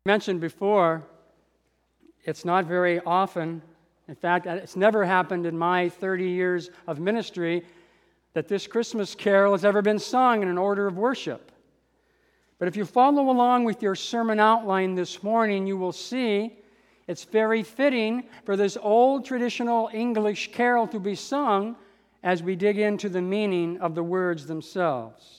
Mentioned before, it's not very often, in fact, it's never happened in my 30 years of ministry that this Christmas carol has ever been sung in an order of worship. But if you follow along with your sermon outline this morning, you will see it's very fitting for this old traditional English carol to be sung as we dig into the meaning of the words themselves.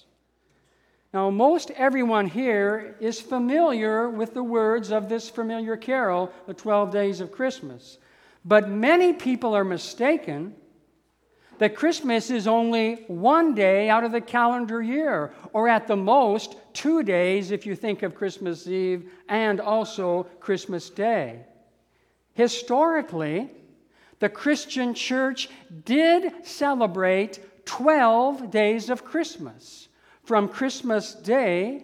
Now, most everyone here is familiar with the words of this familiar carol, the 12 Days of Christmas. But many people are mistaken that Christmas is only one day out of the calendar year, or at the most 2 days if you think of Christmas Eve and also Christmas Day. Historically, the Christian church did celebrate 12 days of Christmas, from Christmas Day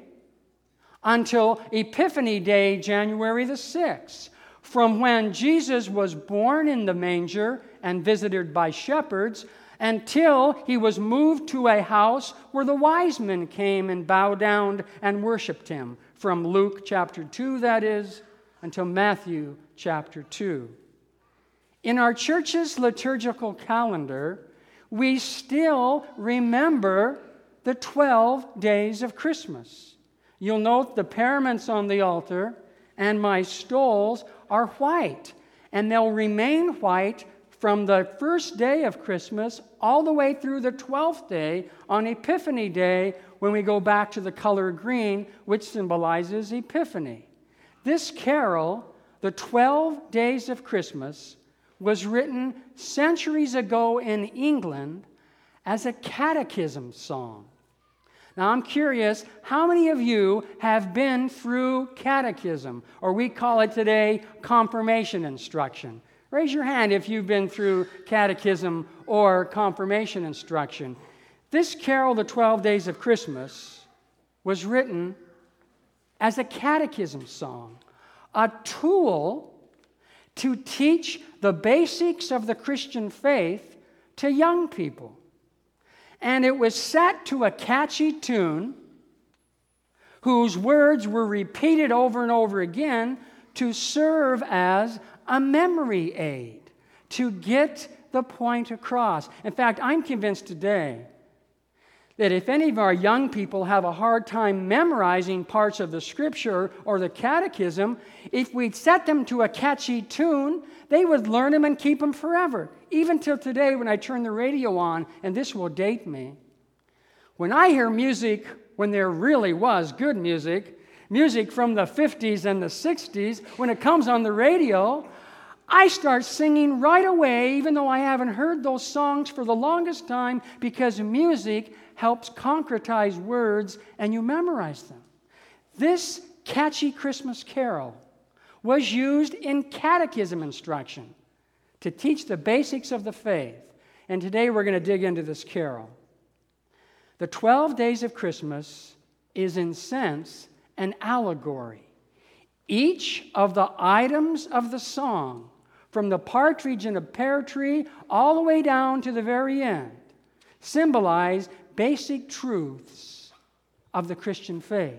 until Epiphany Day, January the 6th, from when Jesus was born in the manger and visited by shepherds until he was moved to a house where the wise men came and bowed down and worshiped him, from Luke chapter 2, that is, until Matthew chapter 2. In our church's liturgical calendar, we still remember the 12 days of Christmas. You'll note the paraments on the altar and my stoles are white, and they'll remain white from the first day of Christmas all the way through the 12th day on Epiphany Day, when we go back to the color green, which symbolizes Epiphany. This carol, the 12 Days of Christmas, was written centuries ago in England as a catechism song. Now, I'm curious, how many of you have been through catechism, or we call it today confirmation instruction? Raise your hand if you've been through catechism or confirmation instruction. This carol, the 12 Days of Christmas, was written as a catechism song, a tool to teach the basics of the Christian faith to young people. And it was set to a catchy tune whose words were repeated over and over again to serve as a memory aid, to get the point across. In fact, I'm convinced today that if any of our young people have a hard time memorizing parts of the Scripture or the catechism, if we'd set them to a catchy tune, they would learn them and keep them forever. Even till today when I turn the radio on, and this will date me, when I hear music, when there really was good music from the 50s and the 60s, when it comes on the radio, I start singing right away, even though I haven't heard those songs for the longest time, because music helps concretize words and you memorize them. This catchy Christmas carol was used in catechism instruction to teach the basics of the faith. And today we're going to dig into this carol. The 12 Days of Christmas is, in sense, an allegory. Each of the items of the song, from the partridge in a pear tree all the way down to the very end, symbolize basic truths of the Christian faith.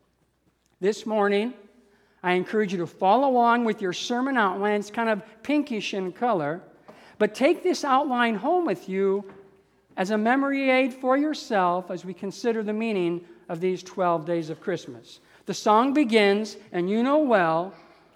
This morning, I encourage you to follow along with your sermon outline. It's kind of pinkish in color, but take this outline home with you as a memory aid for yourself as we consider the meaning of these 12 days of Christmas. The song begins, and you know well,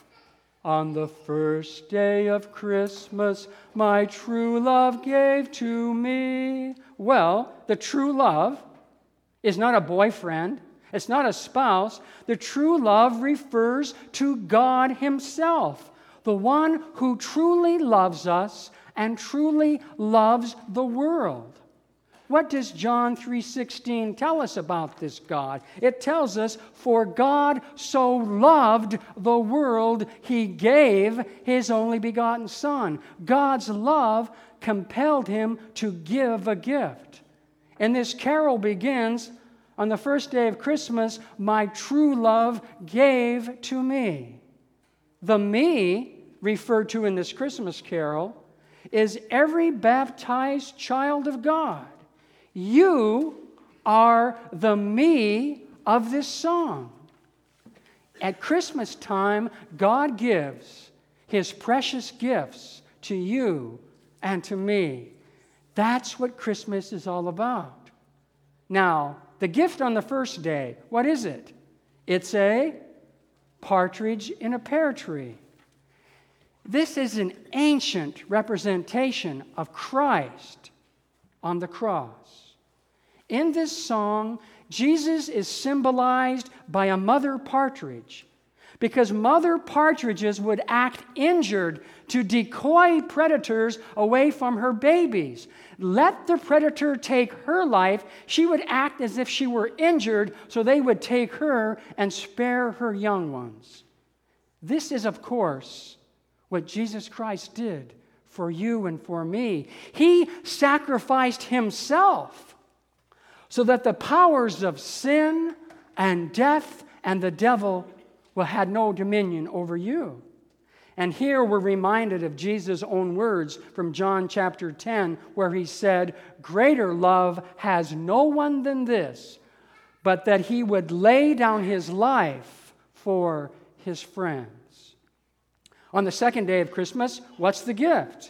on the first day of Christmas, my true love gave to me. Well, the true love is not a boyfriend. It's not a spouse. The true love refers to God Himself, the one who truly loves us and truly loves the world. What does John 3:16 tell us about this God? It tells us, for God so loved the world, He gave His only begotten Son. God's love compelled Him to give a gift. And this carol begins, on the first day of Christmas, my true love gave to me. The me referred to in this Christmas carol is every baptized child of God. You are the me of this song. At Christmas time, God gives His precious gifts to you and to me. That's what Christmas is all about. Now, the gift on the first day, what is it? It's a partridge in a pear tree. This is an ancient representation of Christ on the cross. In this song, Jesus is symbolized by a mother partridge, because mother partridges would act injured to decoy predators away from her babies. Let the predator take her life, she would act as if she were injured, so they would take her and spare her young ones. This is, of course, what Jesus Christ did for you and for me. He sacrificed Himself so that the powers of sin and death and the devil had no dominion over you. And here we're reminded of Jesus' own words from John chapter 10, where He said, "Greater love has no one than this, but that He would lay down His life for His friends." On the second day of Christmas, what's the gift?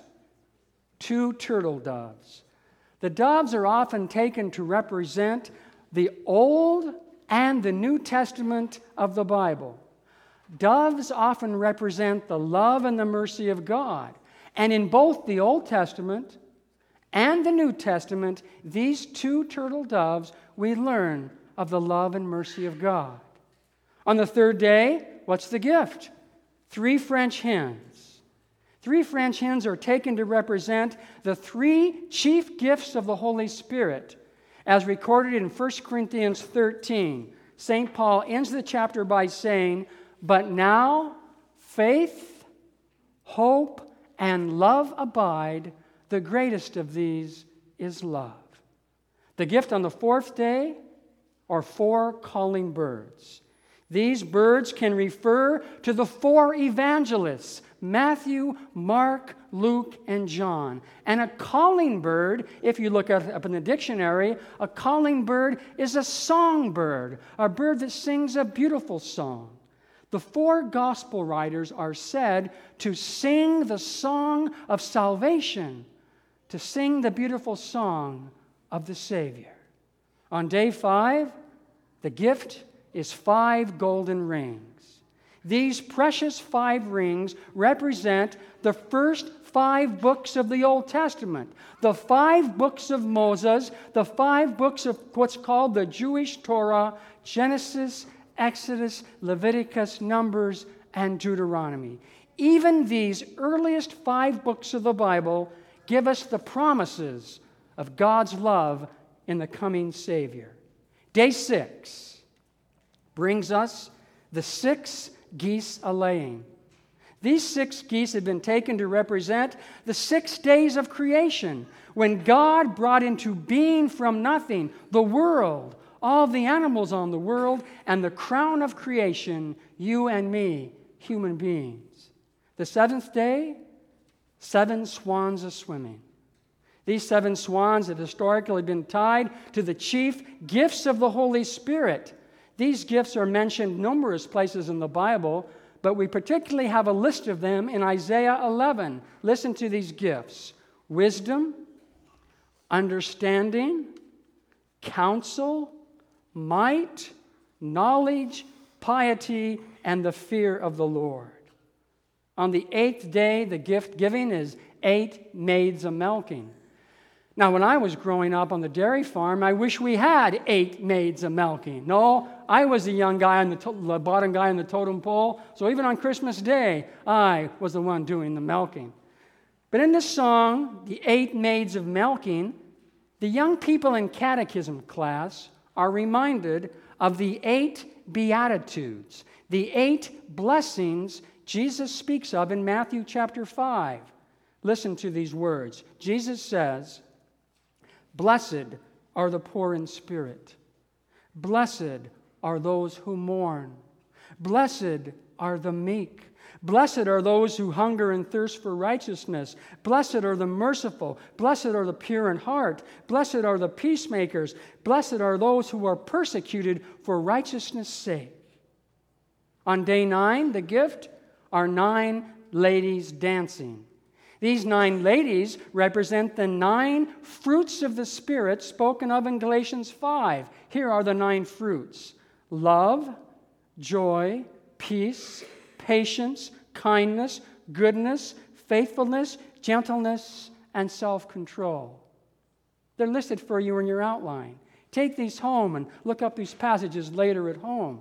2 turtle doves. The doves are often taken to represent the Old and the New Testament of the Bible. Doves often represent the love and the mercy of God. And in both the Old Testament and the New Testament, these 2 turtle doves, we learn of the love and mercy of God. On the third day, what's the gift? 3 French hens. 3 French hens are taken to represent the 3 chief gifts of the Holy Spirit, as recorded in 1 Corinthians 13. St. Paul ends the chapter by saying, "But now faith, hope, and love abide. The greatest of these is love." The gift on the fourth day are 4 calling birds. These birds can refer to the 4 evangelists, Matthew, Mark, Luke, and John. And a calling bird, if you look up in the dictionary, a calling bird is a songbird, a bird that sings a beautiful song. The 4 gospel writers are said to sing the song of salvation, to sing the beautiful song of the Savior. On day 5, the gift is 5 golden rings. These precious 5 rings represent the first 5 books of the Old Testament, the 5 books of Moses, the 5 books of what's called the Jewish Torah, Genesis, Exodus, Leviticus, Numbers, and Deuteronomy. Even these earliest 5 books of the Bible give us the promises of God's love in the coming Savior. Day 6 brings us the 6 geese a-laying. These 6 geese have been taken to represent the 6 days of creation, when God brought into being from nothing the world, all the animals on the world, and the crown of creation, you and me, human beings. The 7th day, 7 swans a-swimming. These 7 swans have historically been tied to the chief gifts of the Holy Spirit. These gifts are mentioned numerous places in the Bible, but we particularly have a list of them in Isaiah 11. Listen to these gifts: wisdom, understanding, counsel, might, knowledge, piety, and the fear of the Lord. On the 8th day, the gift giving is 8 maids a-milking. Now, when I was growing up on the dairy farm, I wish we had 8 maids a-milking. No, I was the young guy on the bottom guy on the totem pole, so even on Christmas Day, I was the one doing the milking. But in this song, the 8 maids of milking, the young people in catechism class are reminded of the 8 beatitudes, the 8 blessings Jesus speaks of in Matthew chapter 5. Listen to these words. Jesus says, "Blessed are the poor in spirit. Blessed are those who mourn. Blessed are the meek. Blessed are those who hunger and thirst for righteousness. Blessed are the merciful. Blessed are the pure in heart. Blessed are the peacemakers. Blessed are those who are persecuted for righteousness' sake." On day 9, the gift are 9 ladies dancing. These 9 ladies represent the 9 fruits of the Spirit spoken of in Galatians 5. Here are the 9 fruits: love, joy, peace, patience, kindness, goodness, faithfulness, gentleness, and self-control. They're listed for you in your outline. Take these home and look up these passages later at home.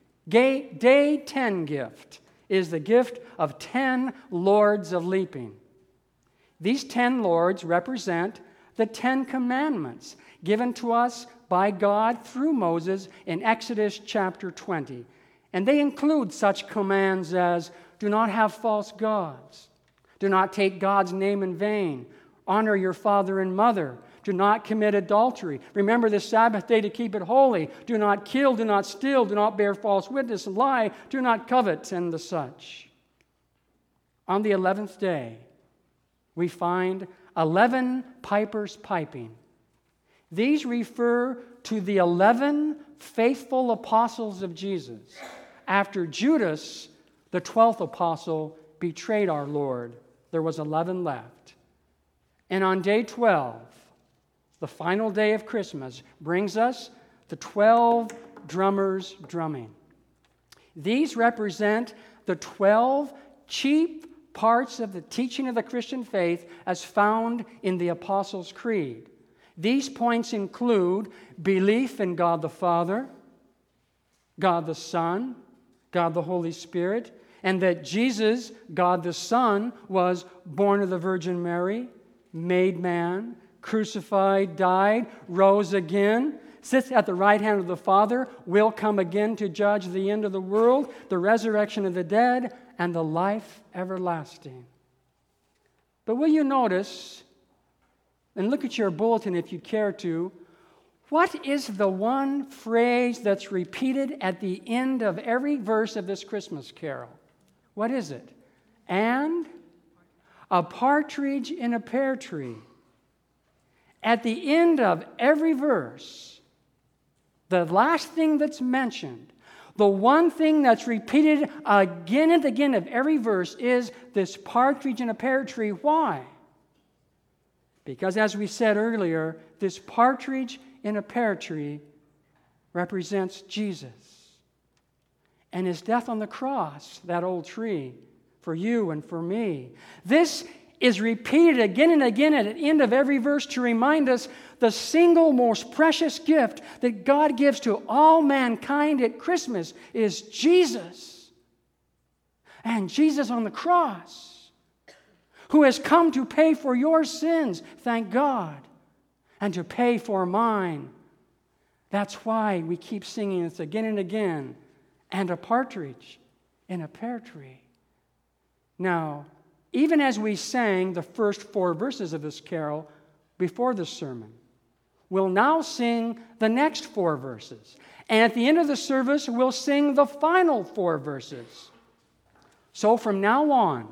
Day 10 gift is the gift of 10 lords of leaping. These 10 lords represent the 10 commandments given to us by God through Moses in Exodus chapter 20. And they include such commands as, do not have false gods, do not take God's name in vain, honor your father and mother, do not commit adultery, remember the Sabbath day to keep it holy, do not kill, do not steal, do not bear false witness, lie, do not covet, and the such. On the 11th day, we find 11 pipers piping. These refer to the 11 faithful apostles of Jesus after Judas, the 12th apostle, betrayed our Lord. There was 11 left. And on day 12, the final day of Christmas, brings us the 12 drummers drumming. These represent the 12 chief parts of the teaching of the Christian faith as found in the Apostles' Creed. These points include belief in God the Father, God the Son, God the Holy Spirit, and that Jesus, God the Son, was born of the Virgin Mary, made man, crucified, died, rose again, sits at the right hand of the Father, will come again to judge the end of the world, the resurrection of the dead, and the life everlasting. But will you notice, and look at your bulletin if you care to, what is the one phrase that's repeated at the end of every verse of this Christmas carol? What is it? And a partridge in a pear tree. At the end of every verse, the last thing that's mentioned, the one thing that's repeated again and again of every verse is this partridge in a pear tree. Why? Because as we said earlier, this partridge in a pear tree represents Jesus and his death on the cross, that old tree, for you and for me. This is repeated again and again at the end of every verse to remind us the single most precious gift that God gives to all mankind at Christmas is Jesus. And Jesus on the cross, who has come to pay for your sins, thank God, and to pay for mine. That's why we keep singing this again and again. And a partridge in a pear tree. Now, even as we sang the first 4 verses of this carol before the sermon, we'll now sing the next 4 verses. And at the end of the service, we'll sing the final 4 verses. So from now on,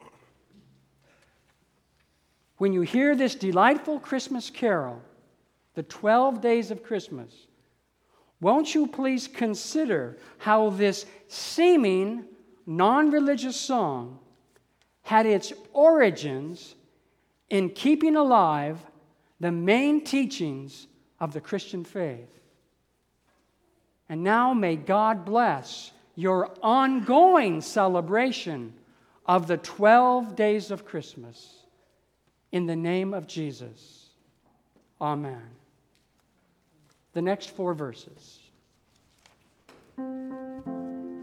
when you hear this delightful Christmas carol, the 12 days of Christmas, won't you please consider how this seeming non-religious song had its origins in keeping alive the main teachings of the Christian faith. And now may God bless your ongoing celebration of the 12 days of Christmas. In the name of Jesus. Amen. The next 4 verses.